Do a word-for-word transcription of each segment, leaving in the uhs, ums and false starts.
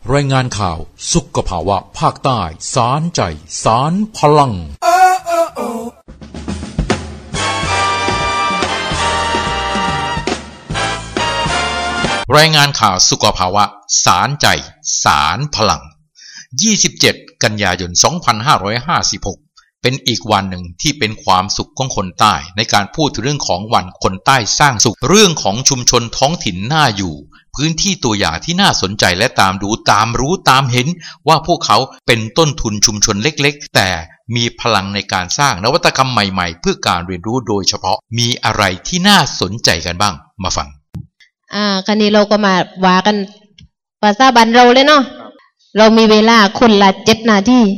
รายงานข่าวสุขภาวะภาคใต้สารใจสารพลังรายงานข่าวสุขภาวะสารใจสารพลังยี่สิบเจ็ดกันยายนสองพันห้าร้อยห้าสิบหกเป็นอีกวันหนึ่งที่เป็นความสุขของคนใต้ในการพูดถึงเรื่องของวันคนใต้สร้างสุขเรื่องของชุมชนท้องถิ่นน่าอยู่พื้นที่ตัวอย่างที่น่าสนใจและตามดูตามรู้ตามเห็นว่าพวกเขาเป็นต้นทุนชุมชนเล็กๆแต่มีพลังในการสร้างนวัตกรรมใหม่ๆเพื่อการเรียนรู้โดยเฉพาะมีอะไรที่น่าสนใจกันบ้างมาฟังอ่าคันนี้เราก็มาว่ากันภาษาบ้านเราเลยเนาะเรามีเวลาคนละเจ็ดนาที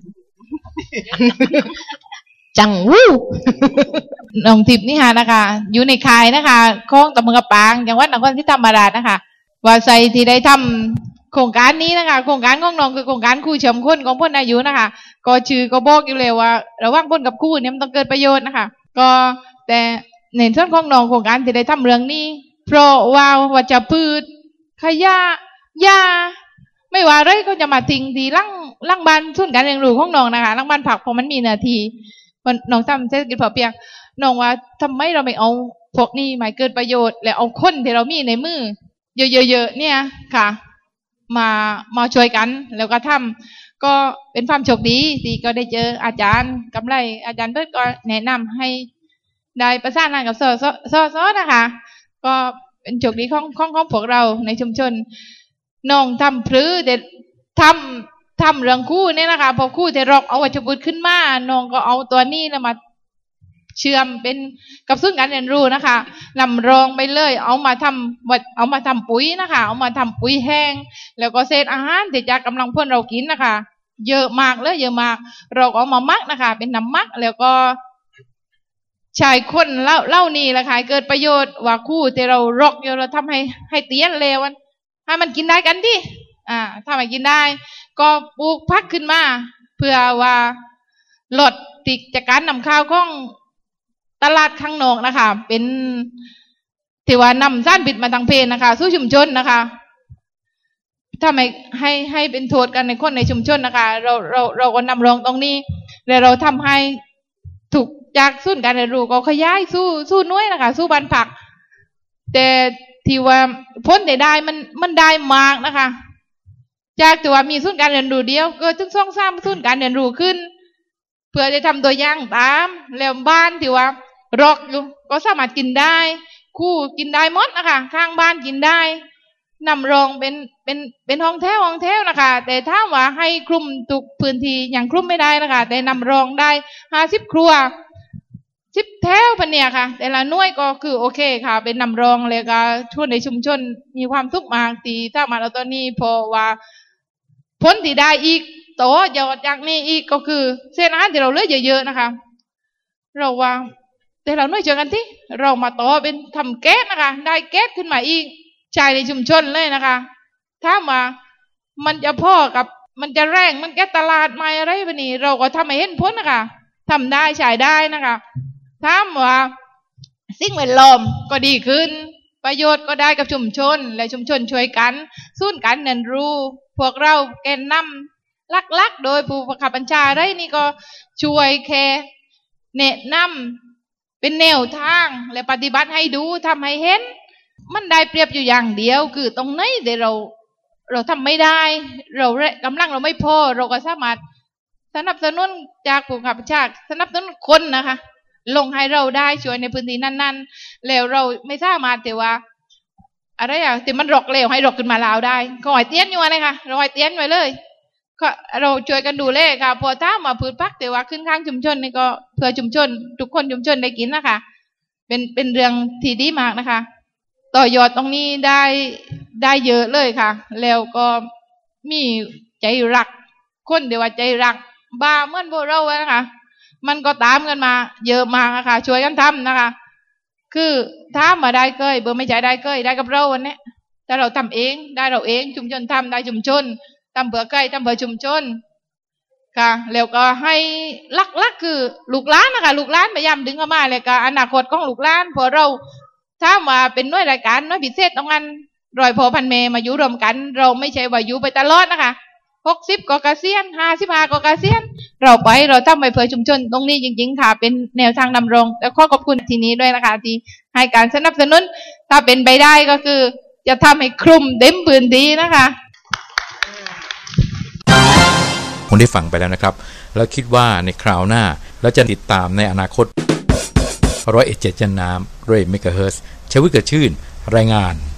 จังวู้น้องทิพย์นี่ค่ะนะคะอยู่ในค่ายนะคะของตำบลกระปางจังหวัดนครศรีธรรมราชนะคะว่าใส่ที่ได้ทำโครงการนี้นะคะโครงการของน้องคือโครงการคู่เชื่อมคนของพ้นอายุนะคะก็ชื่อก็บอกอยู่เลยว่าระหว่างพ้นกับคู่เนี่ยมันต้องเกิดประโยชน์นะคะก็แต่ในส่วนของน้องโครงการที่ได้ทำเรื่องนี้เพราะว่าวัชพืชขยะหญ้าไม่ว่าอะไรก็จะมาทิ้งที่ล่างล่างบ้านส่วนการเรียนรู้ของน้องนะคะล่างบ้านผักพอมันมีนาทีน้องทำเศรษฐกิจพอเพียงน้องว่าทำไมเราไม่เอาพวกนี้มาเกิดประโยชน์แล้วเอาคนที่เรามีในมือเยอะๆเนี่ยค่ะมามาช่วยกันแล้วก็ทำก็เป็นความโชคดีที่ก็ได้เจออาจารย์กำไรอาจารย์เบิร์ดก็แนะนำให้ได้ประสานงานกับซอซอซอซอนะคะก็เป็นโชคดีของของของพวกเราในชุมชนน้องทำพลื้เด็ดทำทำเรื่องคู่เนี่ยนะคะพอคู่ที่รอกเอาวัชพืชขึ้นมาน้องก็เอาตัวนี้แล้วมาเชื่อมเป็นกับศูนย์การเรียนรู้นะคะนำรองไปเลยเอามาทำเอามาทำปุ๋ยนะคะเอามาทำปุ๋ยแห้งแล้วก็เศษอาหารที่จากกำลังพลเรากินนะคะเยอะมากเลยเยอะมากเราก็เอามามักนะคะเป็นน้ำมักแล้วก็ชายคนเล่าเล่านี่แหละค่ะเกิดประโยชน์ว่าคู่ที่เรารอกเยอะเราทำให้ให้เตี้ยนเลวให้มันกินได้กันดิอ่าถ้าไม่กินได้ก็ปลูกพักขึ้นมาเพื่อว่าลดติดจากการนำข้าวของตลาดข้างนอกนะคะเป็นที่ว่านำสารพิษมาทางเพลนะคะสู้ชุมชนนะคะถ้าไม่ให้ให้เป็นโทษกันในคนในชุมชนนะคะเราเราเราก็นำรองตรงนี้แล้วเราทำให้ถูกจากศูนย์การเรียนรู้ก็ขยายสู้สู้น้อยนะคะสู้บ้านผักแต่ที่ว่าพ้นได้ได้มันมันได้มากนะคะจากที่ว่ามีศูนย์การเรียนรู้เดียวเกิดถึงสองสามศูนย์การเรียนรู้ขึ้นเพื่อจะทำตัวอย่างตามแล้วบ้านที่ว่ารอกอยู่ก็สามารถกินได้คู่กินได้หมดนะคะข้างบ้านกินได้นำรองเป็นเป็นเป็นห้องแถวห้องแถวนะคะแต่ถ้าว่าให้คลุมทุกพื้นที่อย่างคลุมไม่ได้นะคะแต่นำรองได้ห้าสิบครัวสิบแถวพันเนี่ยค่ะแต่ละหน่วยก็คือโอเคค่ะเป็นนำรองเลยก็ช่วยในชุมชนมีความสุขมากตีถ้ามาเราตอนนี้พอว่าพ้นที่ได้อีกโตยอดจากนี้อีกก็คือเส้นอาหารที่เราเลือกเยอะๆนะคะเราว่าแต่เราหน่วยเจอกันที่เรามาต่อเป็นทำแก๊สนะคะได้แก๊สขึ้นมาอีกใช้ในชุมชนเลยนะคะถ้ามามันจะพ่อกับมันจะแรงมันแก๊สตลาดไม่อะไรแบบนี้เราก็ทำให้เห็นพ้นนะคะทำได้ใช้ได้นะคะถ้าว่าสิ่งแวดล้อมก็ดีขึ้นประโยชน์ก็ได้กับชุมชนและชุมชนช่วยกันศูนย์การเรียนรู้พวกเราแกนนำลักๆโดยผู้บังคับบัญชาได้นี่ก็ช่วยแค่แนะนำเป็นแนวทางและปฏิบัติให้ดูทำให้เห็นมันได้เปรียบอยู่อย่างเดียวคือตรงไหนเดี๋ยวเราเราทำไม่ได้เรากำลังเราไม่พอเราก็สามารถสนับสนุนจากผู้บังคับบัญชาสนับสนุนคนนะคะลงให้เราได้ช่วยในพื้นที่นั้นๆแล้วเราไม่สามารถแต่ว่าอะไรอย่างที่มันรอกเร็วให้รอกขึ้นมาลาวได้ก็ให้เตี้ยนอยู่เลยค่ะเราให้เตี้ยนไว้เลยก็เราช่วยกันดูแลค่ะพอถ้ามาพืชพักแต่ว่าขึ้นข้างชุมชนนี่ก็เพื่อชุมชนทุกคนชุมชนได้กินนะคะเป็นเป็นเรื่องที่ดีมากนะคะต่อยอดตรงนี้ได้ได้เยอะเลยค่ะแล้วก็มีใจรักคนเดียวว่าใจรักบ้าเหมือนพวกเรานะคะมันก็ตามกันมาเยอะมากนะคะช่วยกันทำนะคะคือถ้ามาได้เกยเบอร์ไม่ใจได้เกยได้กับเราวันนี้แต่เราทำเองได้เราเองชุมชนทำได้ชุมชนทำเผื่อใกล้ทำเผื่อชุมชนค่ะแล้วก็ให้ลักๆคือลูกหลานนะคะลูกหลานพยายามดึงเข้ามาเลยก็อนาคตของลูกหลานพอเราถ้ามาเป็นหน่วยรายการหน่วยพิเศษตรงนั้นรอยพอพันเมมาอยู่รวมกันเราไม่ใช่ว่าอยู่ไปตลอดนะคะหกสิบก็เกษียณห้าสิบห้าก็เกษียณเราไปเราทำไปเพื่อชุมชนตรงนี้จริงๆค่ะเป็นแนวทางนำรงแล้วขอขอบคุณทีนี้ด้วยนะคะที่ให้การสนับสนุนถ้าเป็นไปได้ก็คือจะทำให้คลุมเต็มพื้นที่นะคะคุณได้ฟังไปแล้วนะครับแล้วคิดว่าในคราวหน้าเราจะติดตามในอนาคตร้อยเอ็ดเจ็ดจันน้ำร้อยเอ็ดเมกะเฮิรตซ์ชวิตเกิดชื่นรายงาน